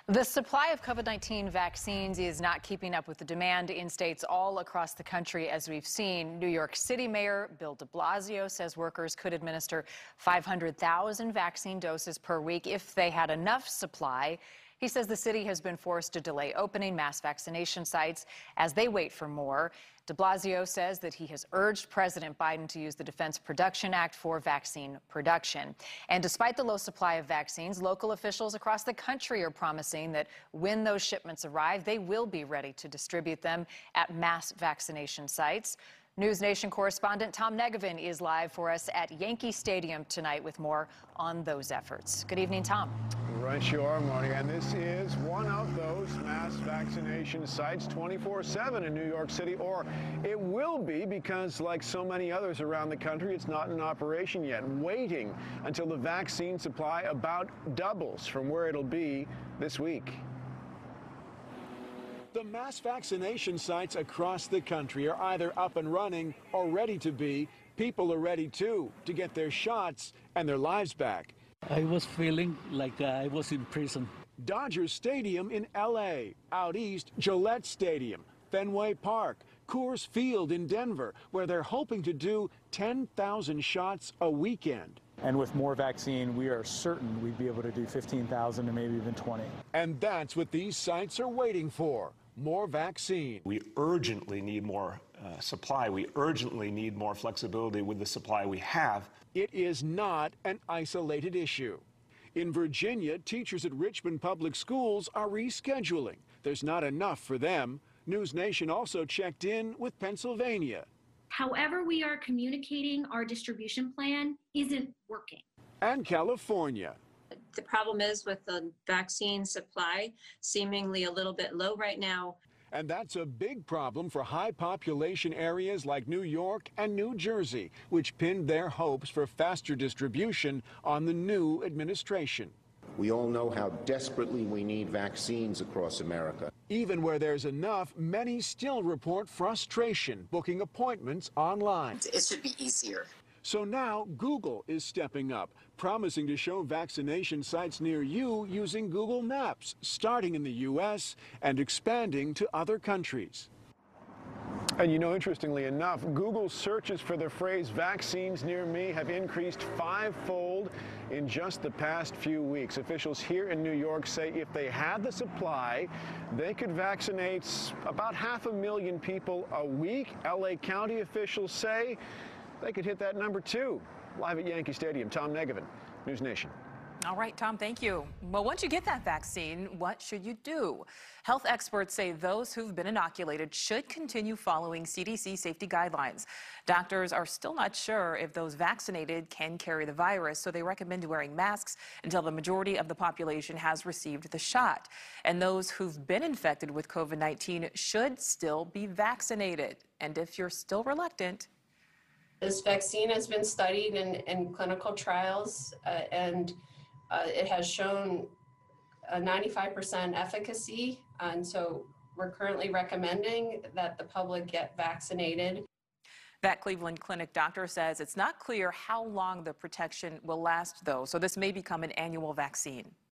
The supply of COVID-19 vaccines is not keeping up with the demand in states all across the country, as we've seen. New York City Mayor Bill de Blasio says workers could administer 500,000 vaccine doses per week if they had enough supply. He says the city has been forced to delay opening mass vaccination sites as they wait for more. De Blasio says that he has urged President Biden to use the Defense Production Act for vaccine production. And despite the low supply of vaccines, local officials across the country are promising that when those shipments arrive, they will be ready to distribute them at mass vaccination sites. News Nation correspondent Tom Negevin is live for us at Yankee Stadium tonight with more on those efforts. Good evening, Tom. Right you are, Marty, and this is one of those mass vaccination sites 24/7 in New York City, or it will be because, like so many others around the country, it's not in operation yet, waiting until the vaccine supply about doubles from where it'll be this week. The mass vaccination sites across the country are either up and running or ready to be. People are ready, too, to get their shots and their lives back. I was feeling like I was in prison. Dodger Stadium in L.A., out east, Gillette Stadium, Fenway Park, Coors Field in Denver, where they're hoping to do 10,000 shots a weekend. And with more vaccine, we are certain we'd be able to do 15,000 and maybe even 20. And that's what these sites are waiting for. More vaccine. We urgently need more supply. We urgently need more flexibility with the supply we have. It is not an isolated issue. In Virginia, teachers at Richmond Public Schools are rescheduling. There's not enough for them. News Nation also checked in with Pennsylvania. However we are communicating our distribution plan isn't working. And California. The problem is with the vaccine supply seemingly a little bit low right now. And that's a big problem for high population areas like New York and New Jersey, which pinned their hopes for faster distribution on the new administration. We all know how desperately we need vaccines across America. Even where there's enough, many still report frustration booking appointments online. It should be easier. So now Google is stepping up, promising to show vaccination sites near you using Google Maps, starting in the U.S. and expanding to other countries. And you know, interestingly enough, Google's searches for the phrase vaccines near me have increased fivefold in just the past few weeks. Officials here in New York say if they had the supply, they could vaccinate about 500,000 people a week. L.A. County officials say they could hit that number too. Live at Yankee Stadium, Tom Negevin, News Nation. All right, Tom, thank you. Well, once you get that vaccine, what should you do? Health experts say those who've been inoculated should continue following CDC safety guidelines. Doctors are still not sure if those vaccinated can carry the virus, so they recommend wearing masks until the majority of the population has received the shot. And those who've been infected with COVID-19 should still be vaccinated. And if you're still reluctant, this vaccine has been studied in clinical trials, and it has shown a 95% efficacy. And so we're currently recommending that the public get vaccinated. That Cleveland Clinic doctor says it's not clear how long the protection will last, though, so this may become an annual vaccine.